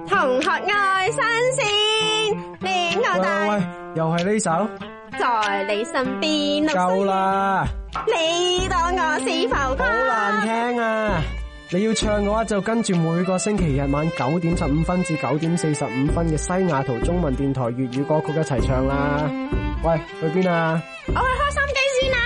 同學愛新鮮，戀我大。 喂，又係呢首， 在你身邊。 夠啦！ 你當我是浮誇？ 好難聽啊！你要唱嘅話就跟住每個星期日晚9:15至9:45嘅西雅圖中文電台粵語歌曲一齊唱啦！喂，去邊啊？ 我去開心機先啊！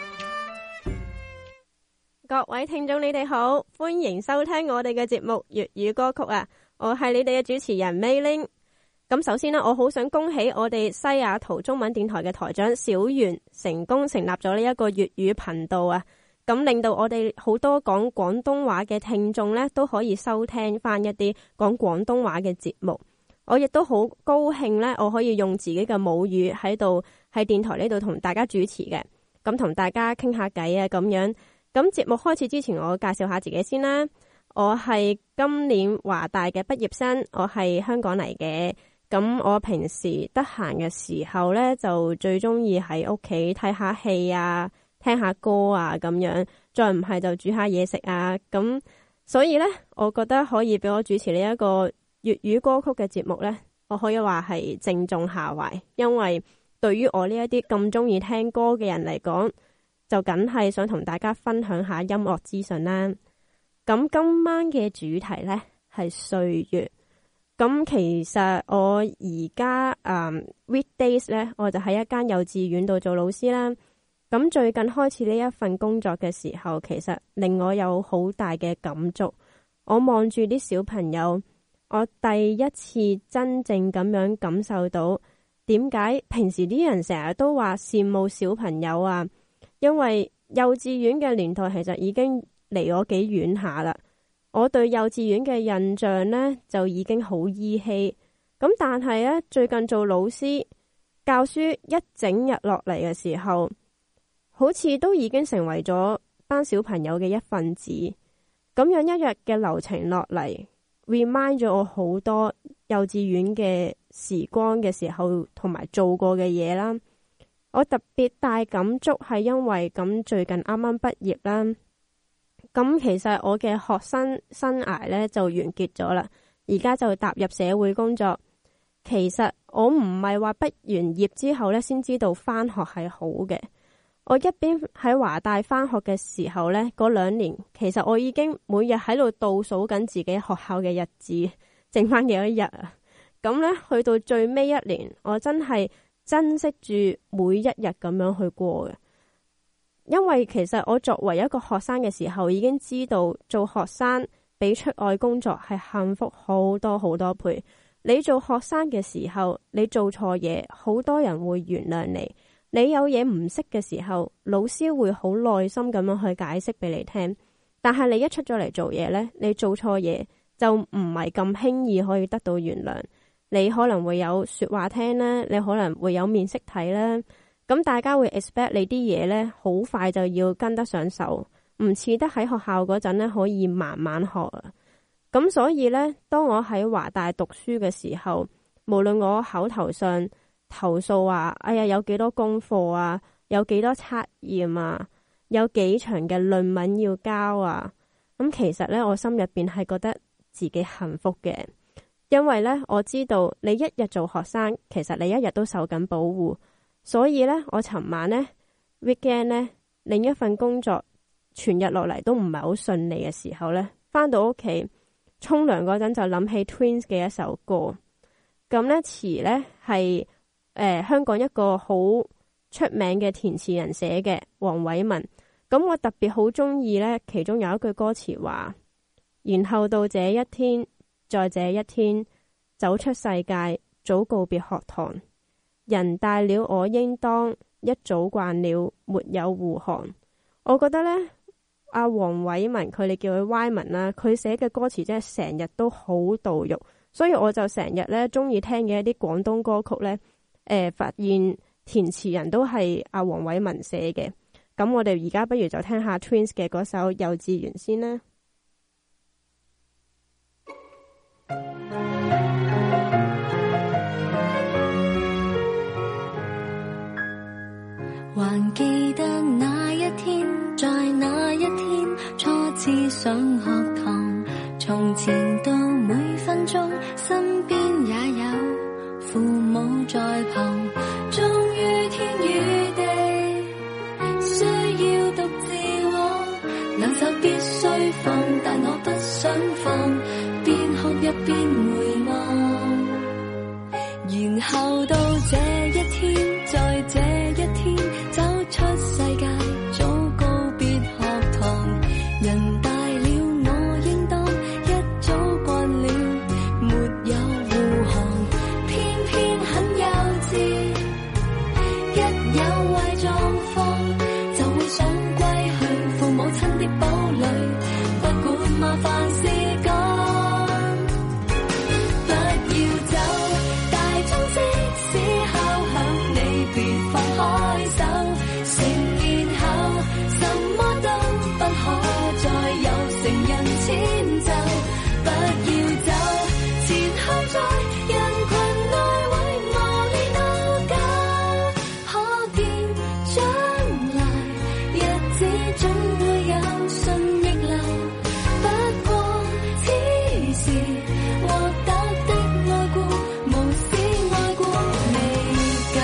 各位聽眾你哋好，歡迎收聽我哋嘅節目粵語歌曲啊！我係你哋嘅主持人 Mayling。咁首先呢，我好想恭喜我哋西雅圖中文電台嘅台長小袁成功成立咗呢一個粵語頻道啊！咁令到我哋好多講廣東話嘅聽眾呢，都可以收聽翻一啲講廣東話嘅節目。我亦都好高興呢，我可以用自己嘅母語喺電台呢度同大家主持嘅，咁同大家傾下偈啊咁樣。咁節目開始之前，我介紹下自己先啦。我係今年華大嘅畢業生，我係香港嚟嘅。咁我平時得閒嘅時候呢，就最中意喺屋企睇下戲啊，聽下歌啊咁樣，再唔係就煮下嘢食啊。咁所以呢，我覺得可以俾我主持呢一個粵語歌曲嘅節目呢，我可以話係正中下懷，因為對於我呢一啲咁中意聽歌嘅人嚟講，就梗係想同大家分享下音樂資訊啦。咁今晚嘅主題呢係歲月。咁其實我而家weekdays 呢，我就喺一間幼稚園度做老師啦。咁最近開始呢一份工作嘅時候，其實令我有好大嘅感觸。我望住啲小朋友，我第一次真正咁樣感受到點解平時啲人成日都話羨慕小朋友啊，因為幼稚園嘅年代其實已經離我幾遠下啦。我對幼稚園嘅印象呢，就已經好依稀。咁但係呢，最近做老師教書一整日落嚟嘅時候，好似都已經成為咗班小朋友嘅一份子。咁樣一日嘅流程落嚟 remind 咗我好多幼稚園嘅時光嘅時候同埋做過嘅嘢啦。我特別大感觸係因為咁最近啱啱畢業啦。咁其實我嘅學生生涯呢就完結咗啦，而家就踏入社會工作。其實我唔係話畢完業之後呢先知道返學係好嘅。我一邊喺華大返學嘅時候呢，嗰2年其實我已經每日喺度倒數緊自己學校嘅日子，剩返幾多日啊。咁呢，去到最尾1年，我真係珍惜住每一日咁樣去過嘅。因為其實我作為一個學生嘅時候，已經知道做學生比出外工作係幸福好多好多倍。你做學生嘅時候，你做錯嘢，好多人會原諒你。你有嘢唔識嘅時候，老師會好耐心咁樣去解釋俾你聽。但係你一出咗嚟做嘢呢，你做錯嘢就唔係咁輕易可以得到原諒。你可能會有說話聽啦，你可能會有面色睇啦。咁大家會 expect 你啲嘢呢，好快就要跟得上手，唔似得喺學校嗰陣呢可以慢慢學啊。咁所以呢，當我喺華大讀書嘅時候，無論我口頭上投訴話，哎呀有幾多功課啊，有幾多測驗啊，有幾長嘅論文要交啊，咁其實呢，我心入邊係覺得自己幸福嘅，因為呢，我知道你一日做學生，其實你一日都受緊保護。所以呢，我尋晚呢 weekend 呢，另一份工作全日落嚟都唔係好順利嘅時候呢，返到屋企沖涼嗰陣就諗起 Twins 嘅一首歌。咁呢詞呢係香港一個好出名嘅填詞人寫嘅，黃偉文。咁我特別好中意呢，其中有一句歌詞話：然後到這一天，在這一天走出世界，早告別學堂。人大了，我應當一早慣了，沒有護航。我覺得呢，阿黃偉文佢哋叫佢 Y 文啦，佢寫嘅歌詞真係成日都好到肉，所以我就成日呢中意聽嘅一啲廣東歌曲呢，發現填詞人都係阿黃偉文寫嘅。咁我哋而家不如就聽下 Twins 嘅嗰首《幼稚園》先啦。 還記得那一天，在那一天初次上學堂，從前到每分中，身邊也有父母在旁，終於天與地需要獨自往，兩手必須放，但我不想放，邊哭一邊回望，然後到這一天，在這一天走出世界，早告別學堂，人大了我應當一早慣了，沒有護航，偏偏很幼稚，一有壞狀況就會想歸去父母親的堡壘，不管麻煩事幹，不要走，大鐘即使敲響你別放開手，成年後什麼都不可再有成人遷就，不要走，前後在人群內會磨練到久，可見將來日子總會有順逆流，不過此時獲得的愛顧無私愛顧未夠。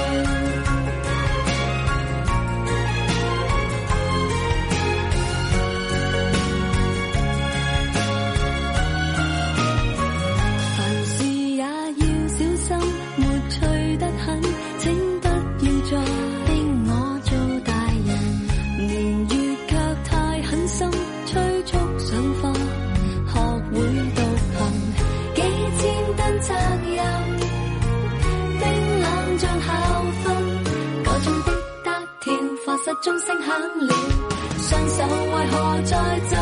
凡事也要小心，沒趣得很，請不要再逼我做大人，年月卻太狠心，催促上課，學會獨行，幾千噸責任，冰冷像校訓，個中的得跳，課室鐘聲響了，雙手為何在走？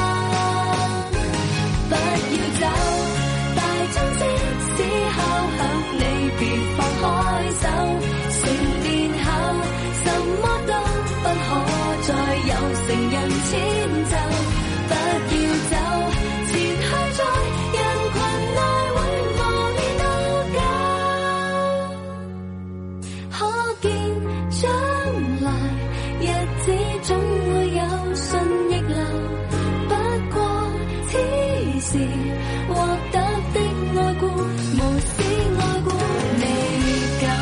不要走，大鐘即使敲響，你別放開手，成年後什麼都不可再有成人遷就，不要走，前去在人群內會磨練到久，可見將來日子總會有順逆流，不過此時獲得的愛顧無私愛顧未夠。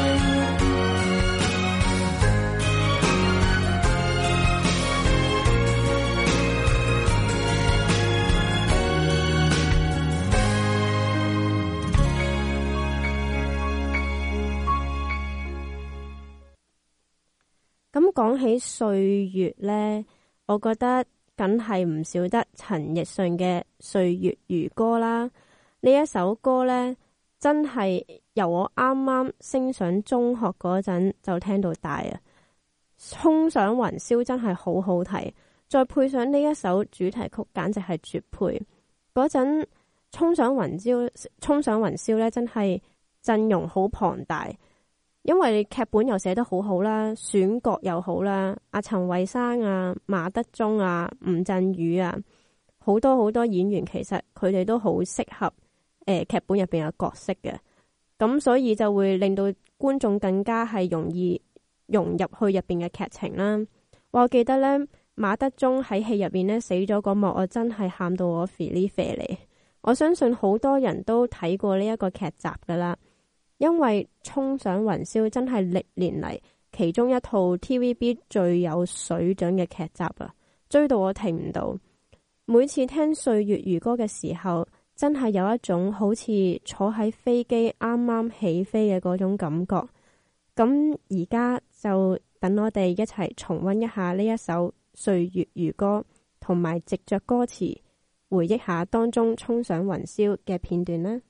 咁講起歲月呢，我覺得梗係唔少得陳奕迅嘅《歲月如歌》啦。呢一首歌呢，真係由我啱啱升上中學嗰陣就聽到大啊！衝上雲霄真係好好睇，再配上呢一首主題曲，簡直係絕配。嗰陣衝上雲霄呢，真係陣容好龐大。因為劇本又寫得好好啦，選角又好啦，阿陳慧珊啊、馬德鐘啊、吳鎮宇啊，好多演員，其實佢哋都好適合劇本入邊嘅角色嘅，咁所以就會令到觀眾更加係容易融入去入邊嘅劇情啦。我記得呢，馬德鐘喺戲入邊呢死咗嗰幕，我真係喊到我肥哩肥嚟。我相信好多人都睇過呢一個劇集噶啦。因為衝上雲霄真係歷年嚟其中一套 TVB 最有水準嘅劇集啊，追到我停唔到。每次聽歲月如歌嘅時候，真係有一種好似坐喺飛機啱啱起飛嘅嗰種感覺。咁而家就等我哋一齊重溫一下呢一首歲月如歌，同埋藉着歌詞回憶下當中衝上雲霄嘅片段啦。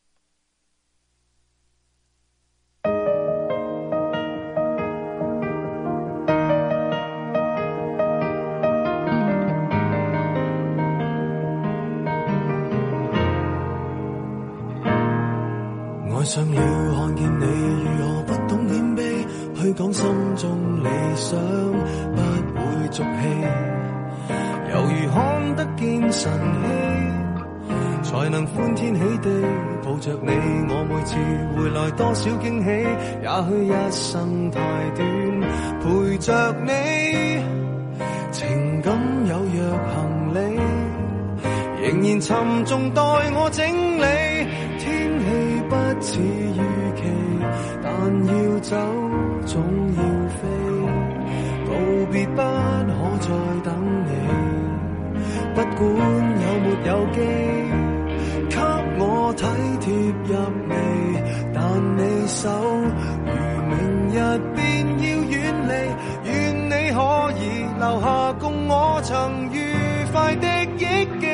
愛上了看見你如何不懂謙卑，去講心中理想，不會俗氣，猶如看得見晨曦，才能歡天喜地抱着你。我每次回來多少驚喜，也許一生太短，陪着你，情感有若行李，仍然沉重待我整理。天氣不似預期，但要走總要飛，告別不可再等你，不管有沒有機，給我體貼入微，但你手如明日便要遠離，願你可以留下共我曾愉快的憶記。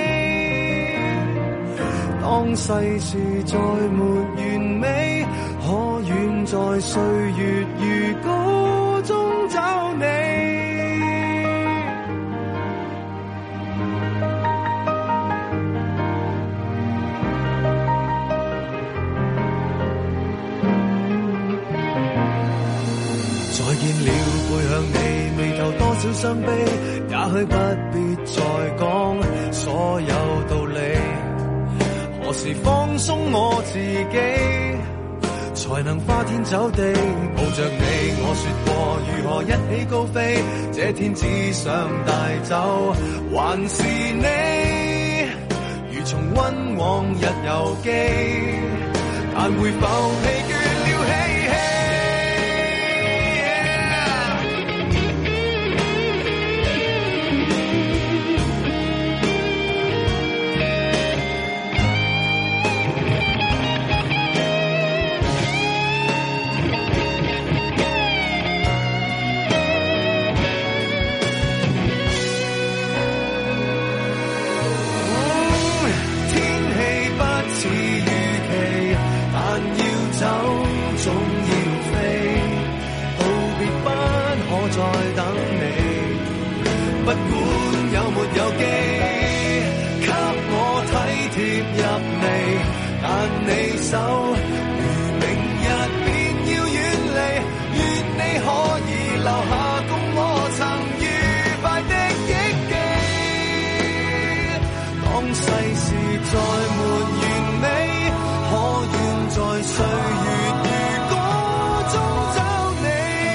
當世事再沒完美，可遠在歲月如歌中找你。再見了，背向你，眉頭多少傷悲，也許不必再講所有道理。何時放鬆我自己，才能花天酒地抱着你？我說過如何一起高飛，這天只想帶走還是你，如重溫往日遊記，但會否疲倦了嬉戲？不管有沒有機，給我體貼入微，但你手如明日便要遠離，願你可以留下共我曾愉快的憶記。當世事再沒完美，可願在歲月如歌中找你。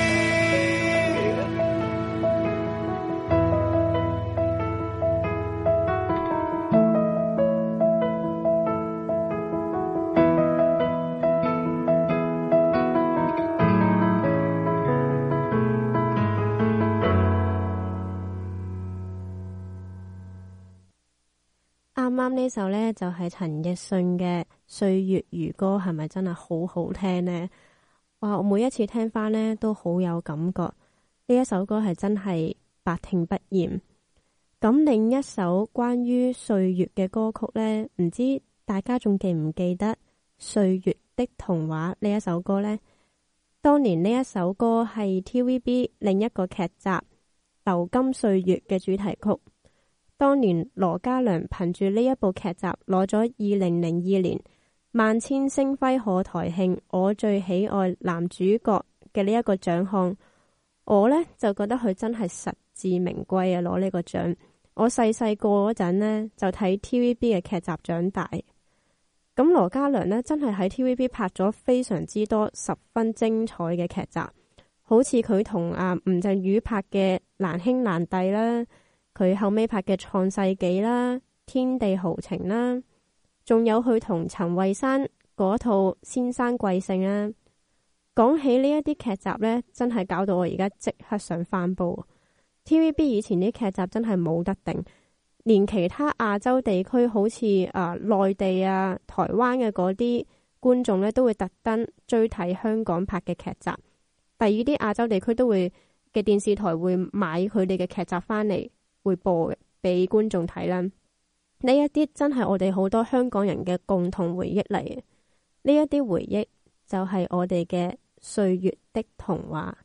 啱啱呢首呢，就係陳奕迅嘅《歲月如歌》，係咪真係好好聽呢？哇！我每一次聽翻呢，都好有感覺，呢一首歌係真係百聽不厭。咁另一首關於歲月嘅歌曲呢，唔知大家仲記唔記得《歲月的童話》呢一首歌呢？當年呢一首歌係 TVB 另一個劇集《流金歲月》嘅主題曲。當年羅嘉良憑住呢一部劇集攞咗2002年萬千星輝賀台慶我最喜愛男主角嘅呢一個獎項，我呢就覺得佢真係實至名歸啊！攞呢個獎，我細細個嗰陣呢就睇 TVB 嘅劇集長大。咁羅嘉良呢真係喺 TVB 拍咗非常之多十分精彩嘅劇集，好似佢同吳鎮宇拍嘅《難兄難弟》啦。佢後尾拍嘅《創世紀》啦，《天地豪情》啦，仲有佢同陳慧珊嗰套《先生貴姓》啦。講起呢一啲劇集呢，真係搞到我而家即刻想翻煲。TVB 以前啲劇集真係冇得頂，連其他亞洲地區好似內地啊、台灣嘅嗰啲觀眾呢，都會特登追睇香港拍嘅劇集。第二啲亞洲地區都會嘅電視台會買佢哋嘅劇集翻嚟，會播嘅俾觀眾睇啦。呢一啲真係我哋好多香港人嘅共同回憶嚟嘅。呢一啲回憶就係我哋嘅歲月的童話。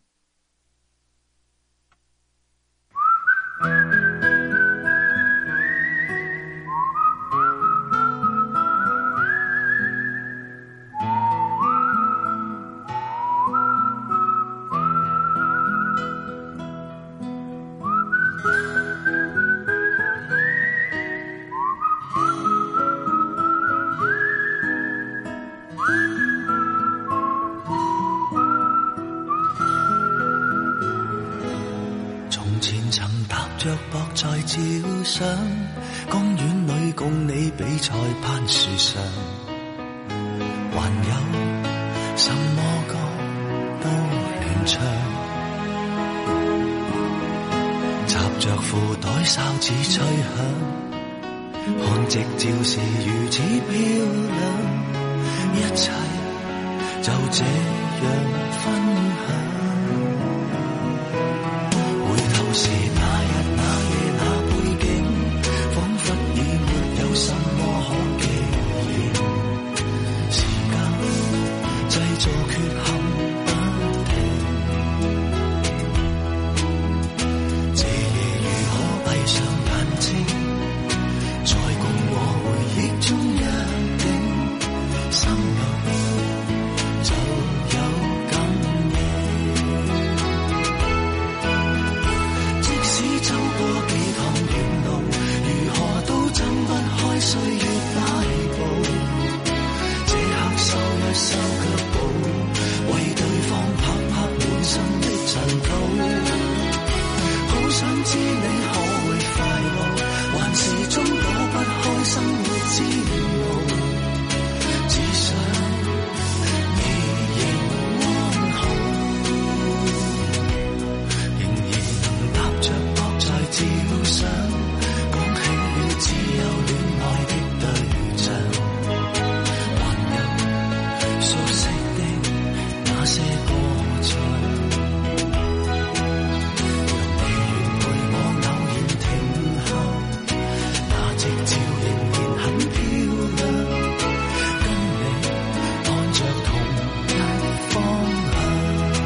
着膊在照相，公園裏共你比賽攀樹上，還有什麼歌都亂唱，插着褲袋哨子吹響，看夕照是如此漂亮，一切就這樣分享。回頭時那日那夜那背景，彷彿已沒有什麼可記憶，時間製造缺陷不停，這夜如何閉上眼睛，在共我回憶中約定，心裏就有感應。即使走過幾趟遠路，如何都睜不開歲月擺布，這刻收一收腳步，為對方拍拍滿身的塵土。好想知你可會快樂，還是終躲不開生活之路，只想你仍安好，仍然能踏着膊在照相，講起了只有戀愛的對象，還有熟悉的那些歌唱，讓你願陪我偶然停下，那夕照仍然很漂亮，跟你看着同一方向。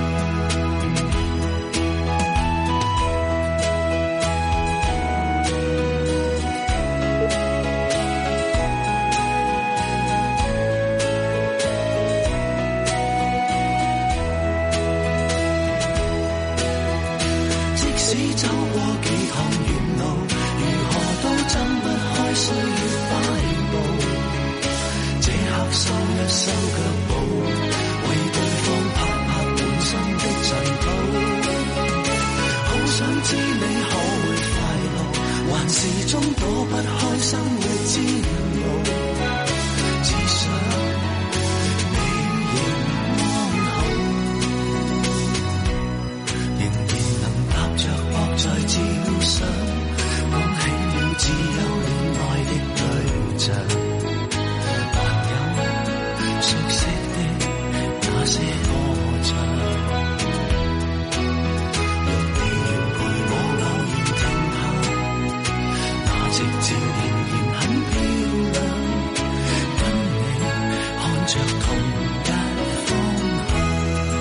即使走過幾趟遠路，如何都睜不開歲月擺布，這刻收一收腳步，為對方拍拍滿身的塵土。好想知你可會快樂，還是終躲不開生活之路，只想你仍安好，仍然能踏着膊在照相，講起了只有戀愛的對象，還有熟悉的那些歌唱，讓你願陪我偶然停下，那夕照仍然很漂亮，跟你看着同一方向。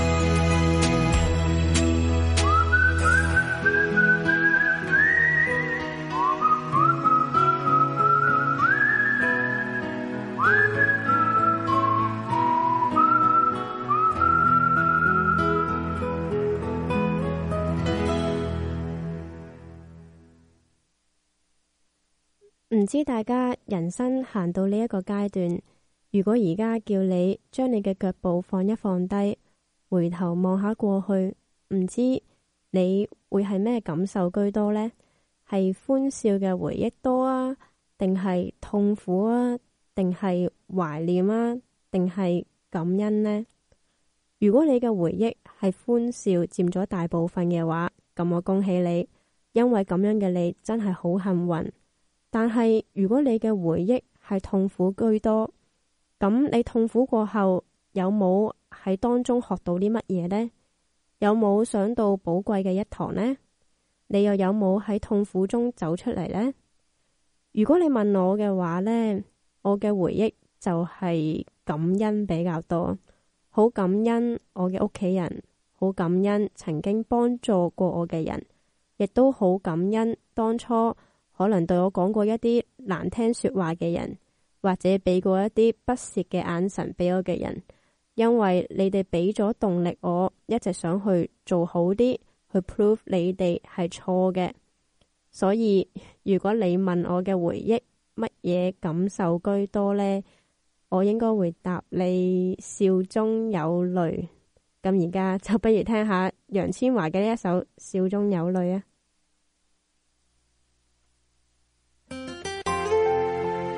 唔知大家人生行到呢一個階段，如果而家叫你將你嘅腳步放一放低，回頭望下過去，唔知你會係咩感受居多呢？係歡笑嘅回憶多啊，定係痛苦啊，定係懷念啊，定係感恩呢？如果你嘅回憶係歡笑佔咗大部分嘅話，咁我恭喜你，因為咁樣嘅你真係好幸運。但係如果你嘅回憶係痛苦居多，咁你痛苦過後有冇喺當中學到啲乜嘢呢？有冇想到寶貴嘅一堂呢？你又有冇喺痛苦中走出嚟呢？如果你問我嘅話呢，我嘅回憶就係感恩比較多，好感恩我嘅屋企人，好感恩曾經幫助過我嘅人，亦都好感恩當初可能對我講過一啲難聽說話嘅人，或者俾過一啲不屑嘅眼神俾我嘅人，因為你哋俾咗動力我一直想去做好啲，去 prove 你哋係錯嘅。所以如果你問我嘅回憶乜嘢感受居多呢，我應該會答你笑中有淚。咁而家就不如聽下楊千嬅嘅呢一首《笑中有淚》啊！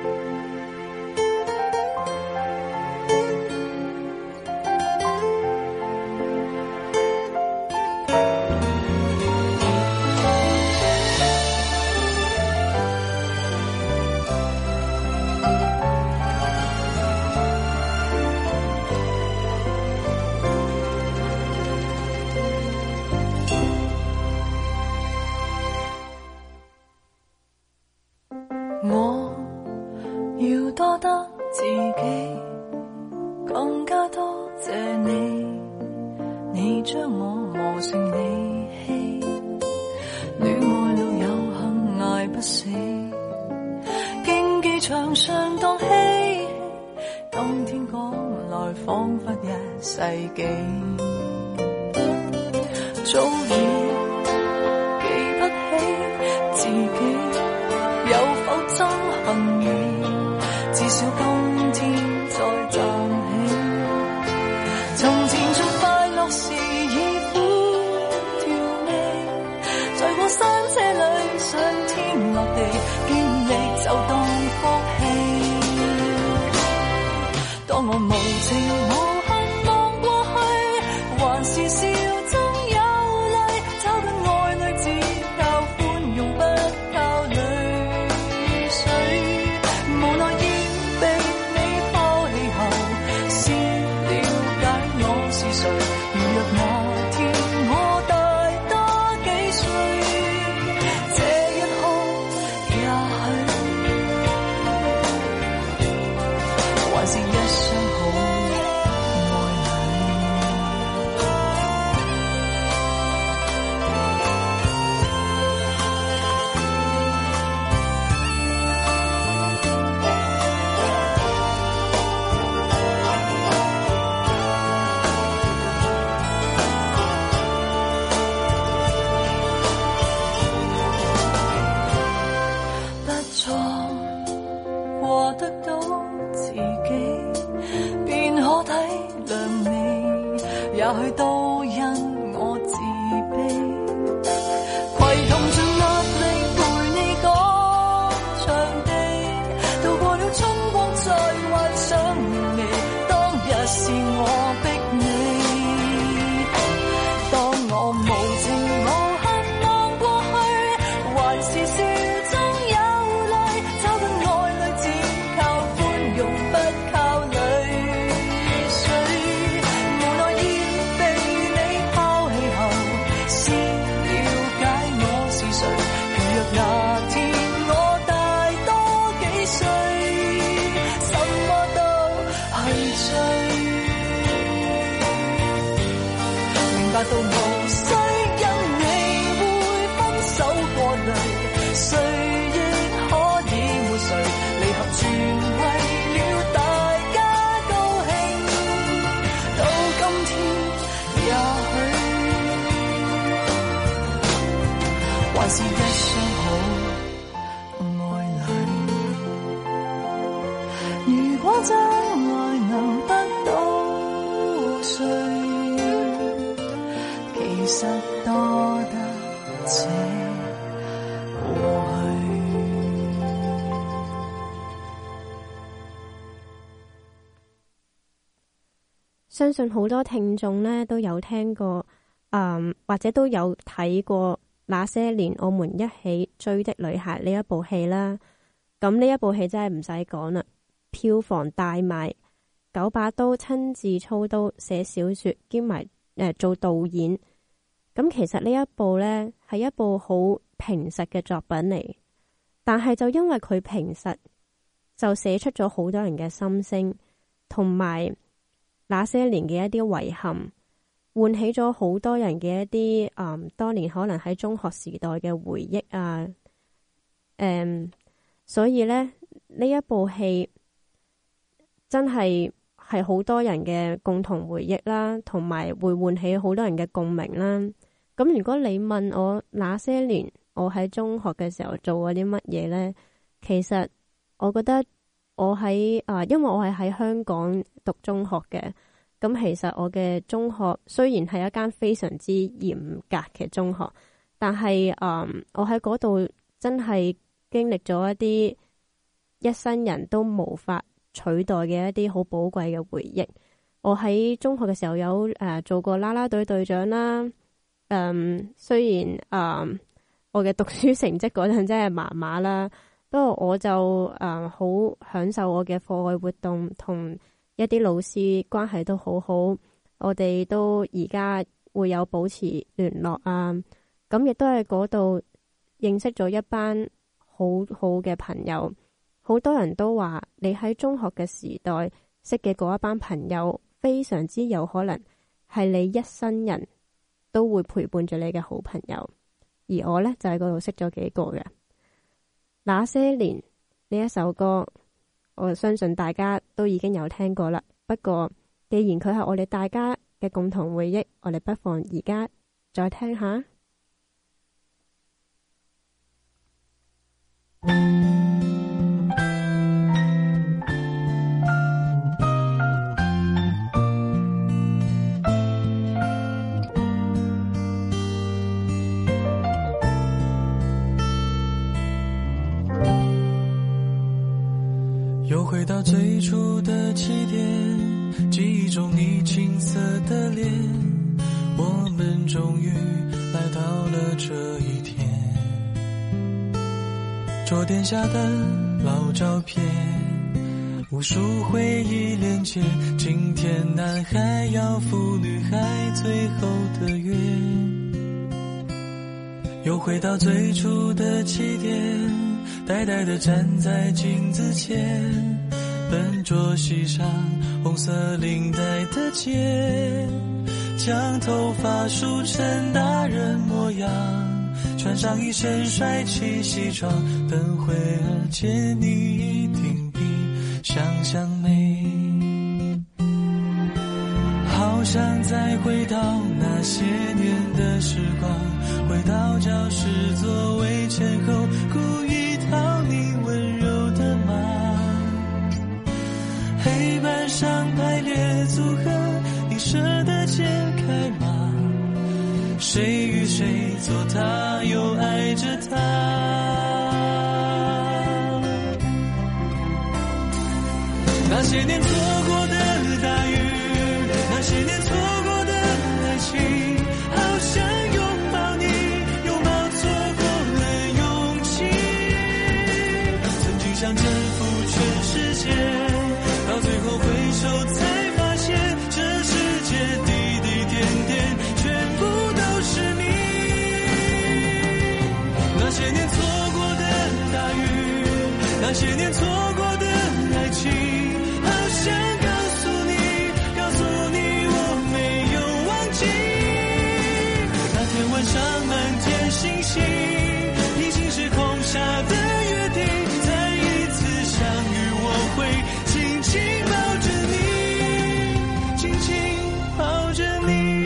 得自己，更加多謝你，你將我磨成利器，戀愛路有幸捱不死，競技場上當嬉戲，今天講來彷彿一世紀，早已記不起自己有否憎恨你，至少今天再讚起，從前最快樂時已苦調味，在過山車裏上天落地，見你就當福氣，當我無情無恨望過去，還是笑中有淚，找緊愛侶只靠寬容不靠淚水，無奈已被你拋棄後，先了解我是誰，如若那天我大多幾歲，這一刻也許還是一雙好愛侶。不錯過得到自己，便可體諒你，也許都因我自卑，攜同盡壓力陪你趕場地，渡過了春光再幻想你，當日是我逼你，當我無情無恨望過去，還是笑中有淚，找緊愛侶只靠寬容不靠淚水，無奈已被你拋棄後，先了解我是誰，如若那天我大多幾歲，什麼都係罪，明白到無需因你會分手過淚，誰亦可以沒誰，離合全為了大家高興，到今天也許還是一雙好愛侶，如果將來能得到誰，其實多得這過去。 相信好多聽眾呢都有聽過，或者都有睇過那些年我們一起追的女孩呢一部戲啦。咁呢一部戲真係唔使講啦，票房大賣，九把刀親自操刀寫小說兼埋做導演。咁其實呢一部呢係一部好平實嘅作品嚟，但係就因為佢平實，就寫出咗好多人嘅心聲，同埋那些年嘅一啲遺憾，喚起咗好多人嘅一啲當年可能喺中學時代嘅回憶啊。所以呢一部戲真係好多人嘅共同回憶啦，同埋會喚起好多人嘅共鳴啦。咁如果你問我那些年我喺中學嘅時候做過啲乜嘢呢？其實我覺得我喺因為我係喺香港讀中學嘅，咁其實我嘅中學雖然係一間非常之嚴格嘅中學，但係我喺嗰度真係經歷咗一啲一生人都無法取代嘅一啲好寶貴嘅回憶。我喺中學嘅時候有做過啦啦隊隊長啦。雖然我嘅讀書成績嗰陣真係麻麻啦，不過我就好享受我嘅課外活動，同一啲老師關係都好好，我哋都而家會有保持聯絡啊。咁亦都喺嗰度認識咗一班好好嘅朋友， 好多人都話你喺中學嘅時代識嘅嗰一班朋友，非常之有可能係你一生人都會陪伴住你嘅好朋友。而我呢，就喺嗰度識咗幾個嘅。那些年呢一首歌，我相信大家都已經有聽過啦。不過既然佢係我哋大家嘅共同回憶，我哋不妨而家再聽下。 又回到最初的起点，记忆中你青涩的脸，我们终于来到了这一天。桌垫下的老照片，无数回忆连接，今天男孩要赴女孩最后的约。又回到最初的起点，呆呆地站在镜子前，笨拙系上红色领带的结，将头发梳成大人模样，穿上一身帅气西装，等会儿见你一定比想象美。好想再回到那些年的时光，回到教室座位前后，故意讨你温柔的骂。黑板上排列组合，你舍得解开吗？谁与谁做他，又爱着他。那些年错过的大雨，那些年错过的爱情，好想拥抱你，拥抱错过的勇气。曾经想征服全世界，到最后回首才发现，这世界滴滴点点全部都是你。那些年错过的大雨，那些年错过的爱情，好想告诉你我没有忘记。那天晚上满天星星，已经是空下的约定，再一次相遇我会紧紧抱着你，紧紧抱着你。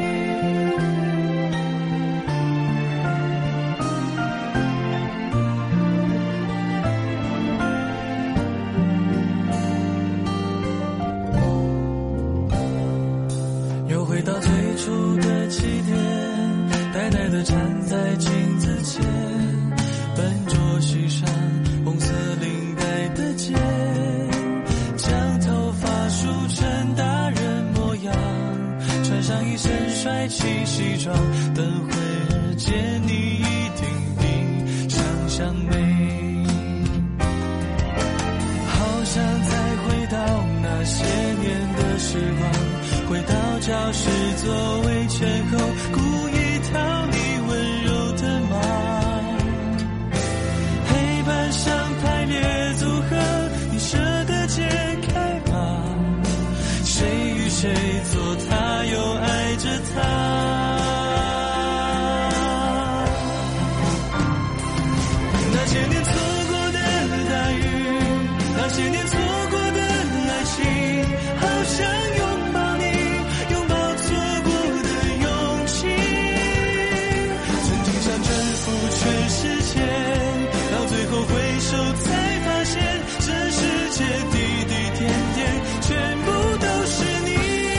又回到最初的起点，呆呆地站在镜子前，笨拙系上红色领带的结，将头发梳成大人模样，穿上一身帅气西装，等会儿见你一定比想象美。好想再回到那些年的时光，回到教室座位前后，故意讨你温柔的骂。黑板上排列组合，你舍得解开吗？谁与谁做他，又爱着他。那些年错过的大雨，那些年错过的爱情，好想拥抱你，拥抱错过的勇气。曾经想征服全世界，到最后回首才发现，这世界滴滴点点全部都是你。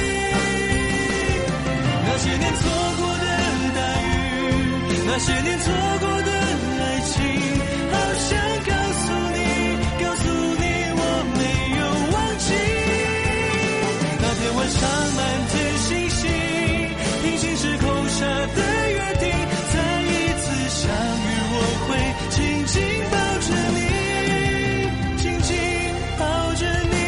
那些年错过的大雨，那些年错过的爱情，好想告诉你我没有忘记。那天晚上满天星星，平行时空下的约定，再一次相遇我会紧紧抱着你，紧紧抱着你。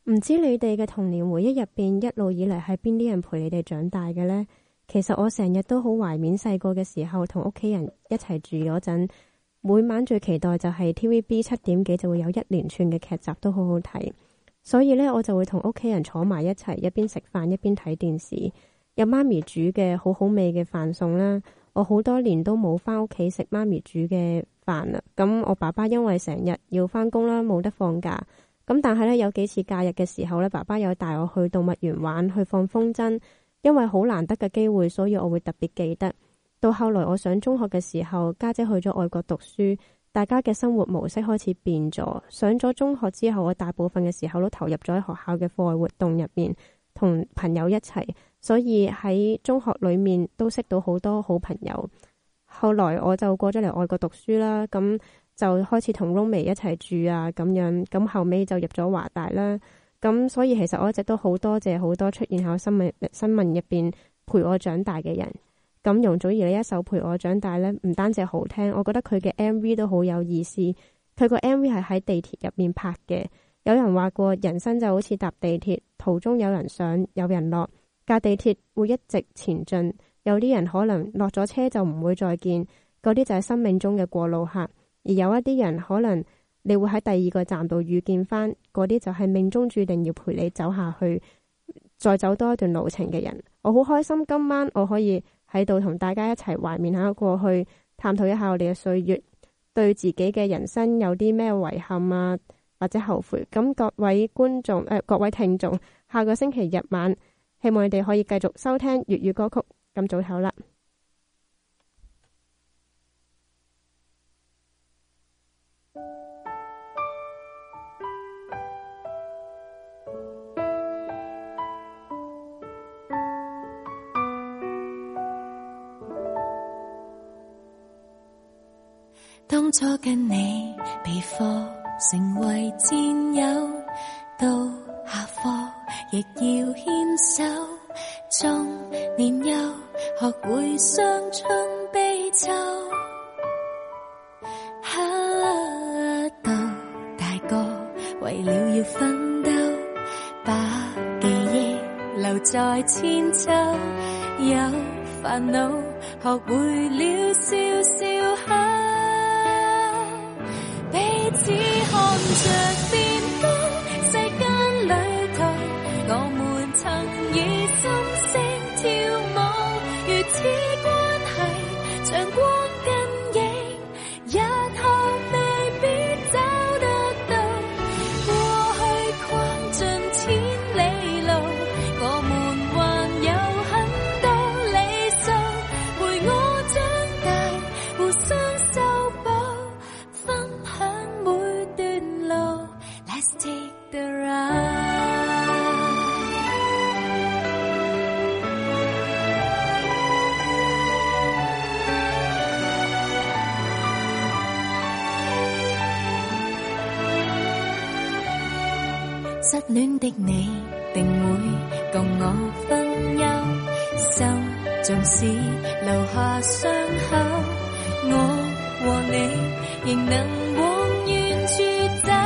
唔知你哋嘅童年回憶入邊，一路以嚟係邊啲人陪你哋長大嘅呢？其實我成日都好懷緬細個嘅時候同屋企人一齊住嗰陣，每晚最期待就係 TVB 7點幾就會有一連串嘅劇集都好好睇，所以呢，我就會同屋企人坐埋一齊，一邊食飯一邊睇電視，有媽咪煮嘅好好味嘅飯餸啦。我好多年都冇返屋企食媽咪煮嘅飯啦。咁我爸爸因為成日要返工啦，冇得放假。咁但係呢，有幾次假日嘅時候呢，爸爸有帶我去動物園玩，去放風箏。因為好難得嘅機會，所以我會特別記得。到後來我上中學嘅時候，家姐去咗外國讀書，大家嘅生活模式開始變咗。上咗中學之後，我大部分嘅時候都投入咗喺學校嘅課外活動入面，同朋友一齊，所以喺中學裏面都識到好多好朋友。後來我就過咗嚟外國讀書啦，咁就開始同 roommate 一齊住啊，咁樣，咁後尾就入咗華大啦。咁所以其實我一直都好多謝好多出現喺新聞入邊陪我長大嘅人。咁容祖兒呢一首陪我長大呢，唔單止好聽，我覺得佢嘅 MV 都好有意思。佢個 MV 係喺地鐵入面拍嘅。有人話過人生就好似搭地鐵，途中有人上有人落，架地鐵會一直前進。有啲人可能落咗車就唔會再見，嗰啲就係生命中嘅過路客。而有一啲人可能你會喺第二個站度遇見翻，嗰啲就係命中注定要陪你走下去，再走多一段路程嘅人。我好開心今晚我可以喺度同大家一齊懷緬下過去，探討一下我哋嘅歲月，對自己嘅人生有啲咩遺憾啊，或者後悔。咁各位觀眾各位聽眾，下個星期日晚，希望你哋可以繼續收聽粵語歌曲。咁早唞啦。 當初跟你備課成為戰友，到下課亦要牽手，中年幼學會傷春悲秋，到大個為了要奮鬥，把記憶留在千秋，有煩惱學會了笑笑口，彼此看着變高，世間裏頭我們曾以心聲跳舞，如此關係像光跟影，日後未必找得到，過去逛盡千里路，我們還有很多理數，陪我長大，互相修補，分享每段路。 Let's take the ride。失戀的你定會共我分憂，心縱使留下傷口，我和你仍能往遠處走，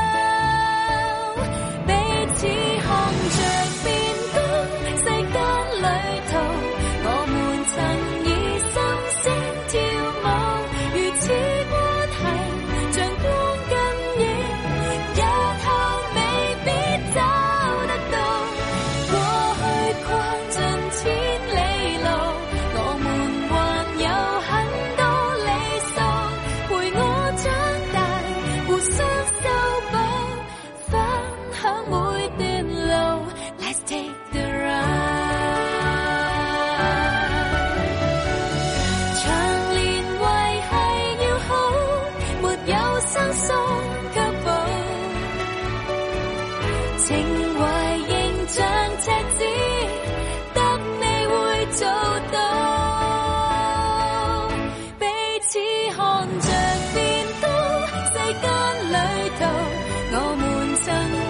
彼此看着變高，世間裏頭我們曾以心聲跳舞，如此關係像光跟影，日後未必找得到，過去逛盡千里路，我們還有很多理數，陪我長大，互相修補，分享每段路。 Let's take the ride。 長年維繫要好，沒有生疏給補，情懷仍像赤子，得你會做到，彼此看着變高，世間裏頭我們曾